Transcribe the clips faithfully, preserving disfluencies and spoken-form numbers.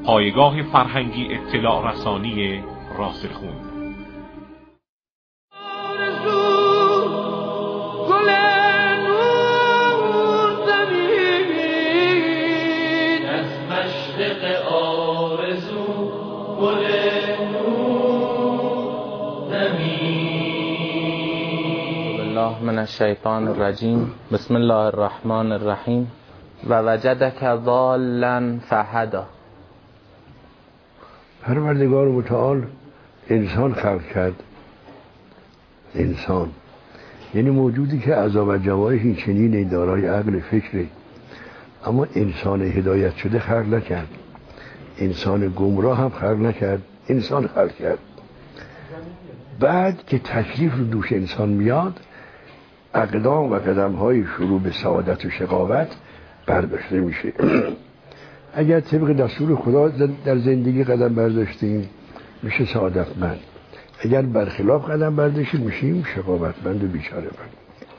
پایگاه فرهنگی اطلاع رسانی راسخون. من الشیطان الرجیم. بسم الله الرحمن الرحیم. و وجدک ضالا فهدا. پروردگار متعال انسان خلق کرد. انسان یعنی موجودی که اعضا و جوارح این چنین دارای عقل فکره، اما انسان هدایت شده خلق نکرد. انسان گمراه هم خلق نکرد، انسان خلق کرد. بعد که تکلیف رو دوش انسان میاد، اقدام و قدم های شروع به سعادت و شقاوت برداشته میشه. اگر طبق دستور خدا در زندگی قدم برداشتیم میشه سعادتمند، اگر برخلاف قدم برداشتیم میشیم شقاوتمند و بیچاره مند.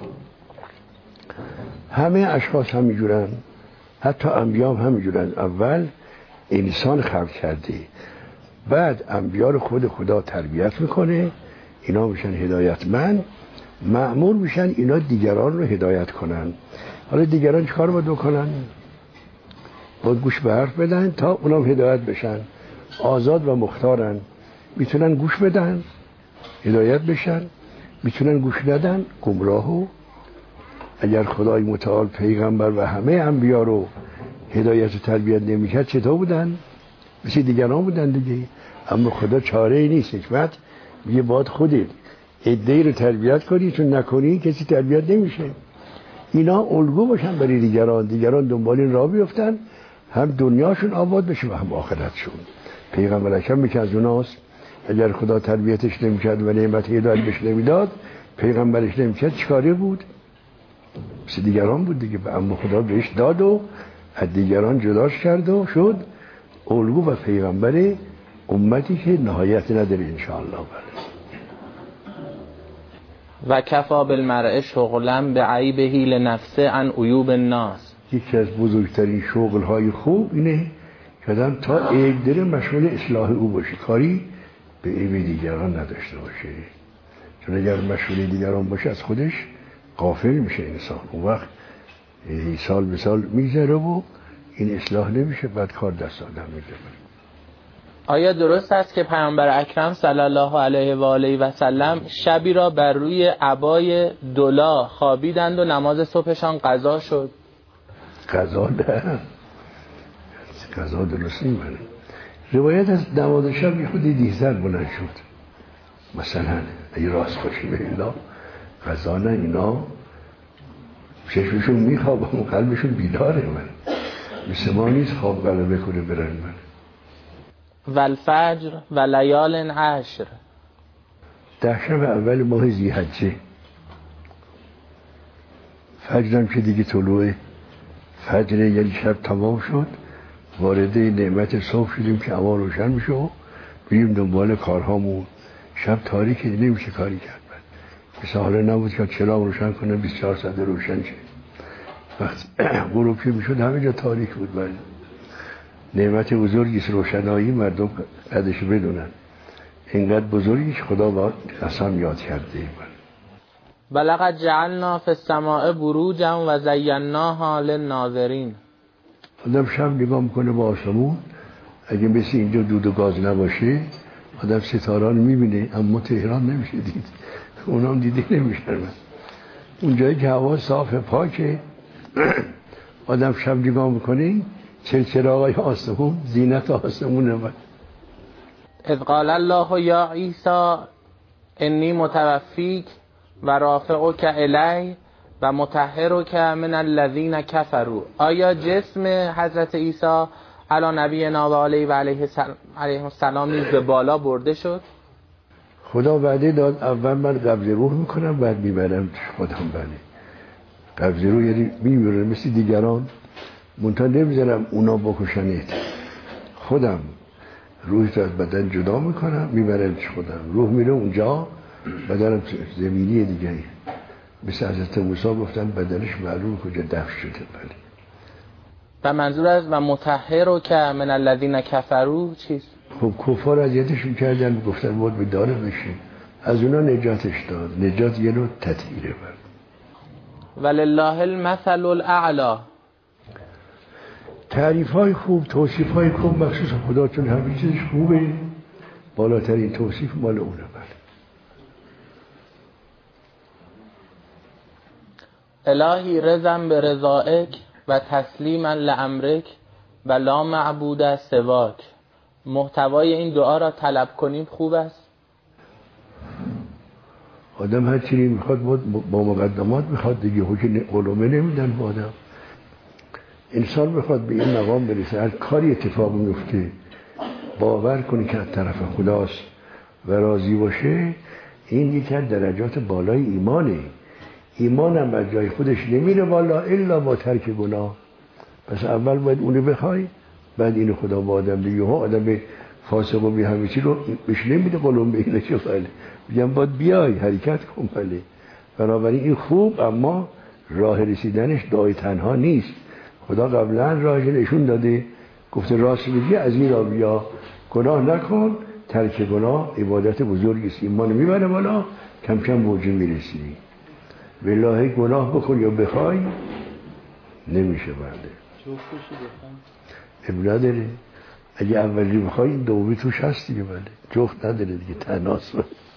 همه اشخاص همینجورن، حتی انبیا هم همینجورن. اول انسان خلق کرده، بعد انبیا رو خود خدا تربیت میکنه، اینا میشن هدایتمند، مأمور میشن اینا دیگران رو هدایت کنن. حالا دیگران چه کار باید بکنن؟ باید گوش به حرف بدن تا اونا هدایت بشن. آزاد و مختارن، میتونن گوش بدن هدایت بشن، میتونن گوش ندن گمراهو. اگر خدای متعال پیغمبر و همه انبیا رو هدایت و تربیت نمیکرد چطور بودن؟ مثل دیگران بودن دیگه. اما خدا چاره ای نیست، حکمت میگه باید خودت عده‌ای رو تربیت کنی، چون نکنی کسی تربیت نمیشه. اینا الگو باشن برای دیگران، دیگران دنبال این راه بیفتن، هم دنیاشون آباد بشه و هم آخرتشون. پیغمبر اکرم میگه از اوناست. اگر خدا تربیتش نمیکرد و نعمت هدایت بهش نمیداد، پیغمبرش نمیکرد، چیکاره بود؟ مثل دیگران بود دیگه. اما خدا بهش داد و از دیگران جداش کرد و شد الگو و پیغمبر امتی که نهایت نداره انشاءالله. و کفا بالمرء شغلا بعیبه لنفسه عن عیوب الناس. یکی از بزرگترین شغل‌های خوب اینه که آدم تا عیب داره مشغول اصلاح او باشه، کاری به عیب دیگران نداشته باشه. چون اگر مشغول دیگران باشه از خودش غافل میشه انسان، اون وقت سال به سال میذاره و این اصلاح نمیشه، بعد کار دست آدم میگیره. آیا درست است که پیامبر اکرم صلی الله علیه و آله و سلم شبی را بر روی عبای دلا خوابیدند و نماز صبحشان قضا شد؟ قضا نه، قضا درست نیست. روایت از نماز شب یه خودی دیزر بلند شد. مثلا اگه راست باشی به الله قضا نه، اینا چشمشون میخواب و قلبشون بیداره. من مثل ما نیست خواب غلبه کنه برن. من و الفجر و لیال عشر. ده شب اول ماه ذی‌حجه، فجرم که دیگه طلوع فجر یعنی شب تمام شد، وارد نعمت صبح شدیم که هوا روشن میشه و بریم دنبال کارهامون. شب تاریکه نمیشه کاری کرد. مثل حالا نبود که چراغ روشن کنه بیست و چهار ساعت روشن شه. وقتی غروب که میشد همه جا تاریک بود. من نعمت بزرگیست روشنایی، مردم قدرش بدونن. اینقدر بزرگیش خدا با قسم یاد کرده. بلغت جعلنا فی السماء بروجا و زیناها للناظرین. آدم شب نگاه میکنه با آسمون، اگه مثل اینجا دود و گاز نباشه آدم ستاران میبینه، اما تهران نمیشه دید، اونام دیده نمیشه. من اونجایی که هوا صاف پاکه آدم شب نگاه میکنه چلچراغای آسمون زینت آسمونه. من اذ قال الله یا عیسی انی متوفیک و رافعک الی و مطهرک من الذین کفروا. آیا جسم حضرت عیسی علی نبینا و علیه و علیه السلام نیز به بالا برده شد؟ خدا وعده داد اول من قبض روح میکنم بعد میبرم خودم. بله قبض روح یعنی میمیرم مثل دیگران، منتها نمیذارم اونا بکشنید، خودم روح از بدن جدا میکنم میبرم خودم. روح میره اونجا، بدنم زمینی دیگه. مثل حضرت موسی گفتن بدنش معلوم کجا دفن شده. بله و منظور از و مطهر که من الذین کفروا چیست؟ خب کفار اذیتشون کردن، گفتن باید به داره بشین، از اونا نجاتش داد. نجات یه نوع تطهیره برد. ولله المثل الاعلی. تعریف های خوب، توصیف های خوب مخصوص خدا، چون همه چیزش خوبه، بالاترین توصیف مال اونه. بله. الهی رضا به رضایک و تسلیما لامرک و لا معبود سواک. محتوای این دعا را طلب کنیم خوب است. آدم هر چیزی میخواد با مقدمات میخواد دیگه، حکم علومه نمیدن با آدم. انسان بخواد به این مقام برسه، هر کاری اتفاق میفته باور کنی که از طرف خداست و راضی باشه، این یکی از درجات بالای ایمانه. ایمان هم از جای خودش نمیره بالا الا با ترک گناه. پس اول باید اونو بخوای، بعد اینو خدا با آدم دیگه ها. آدم فاسق و بی همه چی رو بهش نمیده قلم به اینه چه فعله، بگم باید بیای حرکت کن. بله. بنابراین این خوب، اما راه رسیدنش دعای تنها نیست. خدا قبلا راهش نشون داده، گفته راست میگی از این راه بیا، گناه نکن. ترک گناه عبادت بزرگی است، ایمان میبره بالا، کم کم به اوج میرسی. والله گناه بکن یا بخوای نمیشه. بله اب نداره، اگه اولی بخوای دومی توش هست دیگه. بله جفت نداره دیگه، تناس.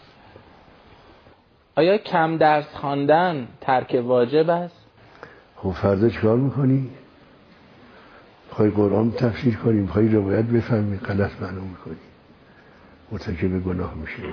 آیا کم درس خواندن ترک واجب است؟ خب فردا چیکار میکنی؟ میخوای قرآن تفسیر کنی، میخوای روایت بفهمی، غلط معلوم میکنی، مرتکب گناه میشه.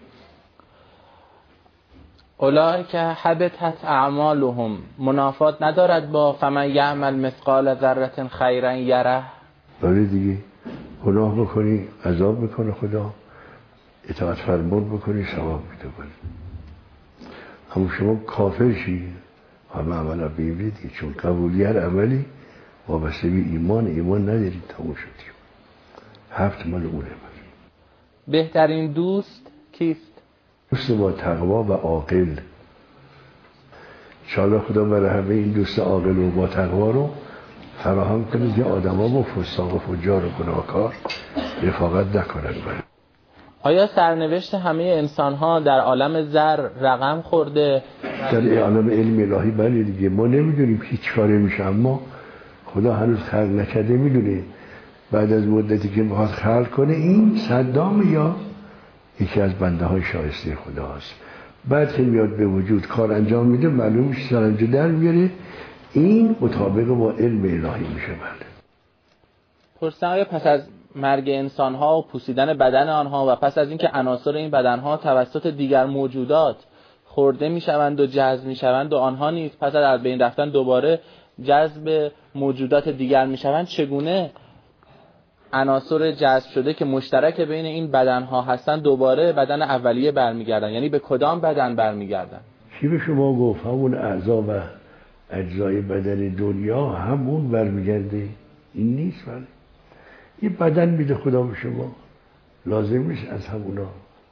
اولئک حبطت اعمالهم. منافات ندارد با فمن یعمل مثقال ذره خیرا یره؟ داره دیگه، گناه بکنی عذاب میکنه خدا، اطاعت فرمان بکنی ثواب میده. اما شما کافر شی همه عمل بیبیدی، چون قبولی هر عملی وابسته به ایمان، ایمان نداری تموم شدی. هفت مال اونه. بهترین دوست کیست؟ دوست با تقوا و عاقل. انشاءالله خدا برای همه این دوست عاقل و با تقوا رو فراهم کنه که آدما با فساق و فجار و گناهکار رفاقت نکنن. آیا سرنوشت همه انسان ها در عالم زر رقم خورده؟ در عالم علم الهی بله دیگه، ما نمیدونیم هیچ کاری میشه، اما خدا هنوز خلق نکرده میدونه. بعد از مدتی که میخواد خلق کنه، این صدام یا یکی از بنده های شایسته خداست. بعد که میاد به وجود کار انجام میده، معلوم میشه سرانجام در میاره. این مطابق با علم الهی میشه. بله. پرسیدم آیا پس از مرگ انسان ها و پوسیدن بدن آنها و پس از اینکه عناصر این بدن ها توسط دیگر موجودات خورده میشوند و جذب میشوند و آنها نیز پس از بین رفتن دوباره جذب موجودات دیگر میشوند، چگونه عناصر جذب شده که مشترک بین این بدن ها هستند دوباره بدن اولیه برمیگردن؟ یعنی به کدام بدن برمیگردن؟ چی به شما گفت؟ همون اعضا و اجزای بدن دنیا همون برمیگرده. این نیست. ولی یه بدن میده خدا به شما، لازم نیست از همونا.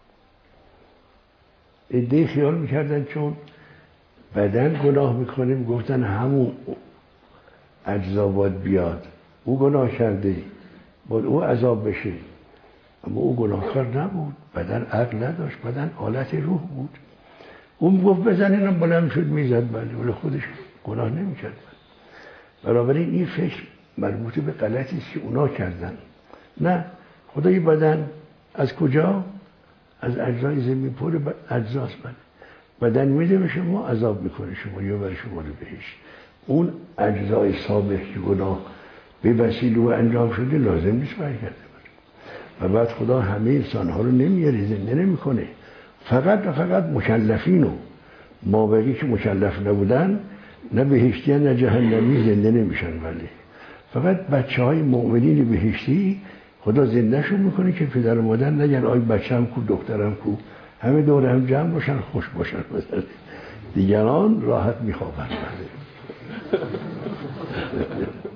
ایده خیال میکردن چون بدن گناه میکنه میگفتن همون اجزا باید بیاد، او گناه کرده باید او عذاب بشه. اما او گناهکار نبود، بدن عقل نداشت، بدن آلت روح بود. اون گفت بزن، اینم بلند شد میزد. بله ولی خودش گناه نمیکرد. بنابراین این فکر مربوط به غلطی است که اونا کردن. نه، خدای بدن از کجا؟ از اجزای زمین پر اجزاست. بله بدن میده به شما، عذاب میکنه شما یا برای شما رو بهش. اون اجزای سابق که گناه به وسیله و انجام شده لازم نیست برگرده. و بعد خدا همه انسانها رو نمیاره، زنده نمیکنه. فقط و فقط مکلفین و مابقی که مکلف نبودن، نه بهشتی نه جهنمی، زنده نمیشن. ولی فقط بچه های مؤمنین بهشتی خدا زنده شون میکنه که پدر و مادر نگن آی بچه‌م کو، دخترم کو، همه دور هم جمع باشن خوش باشن. مثلا دیگران راحت میخوابن.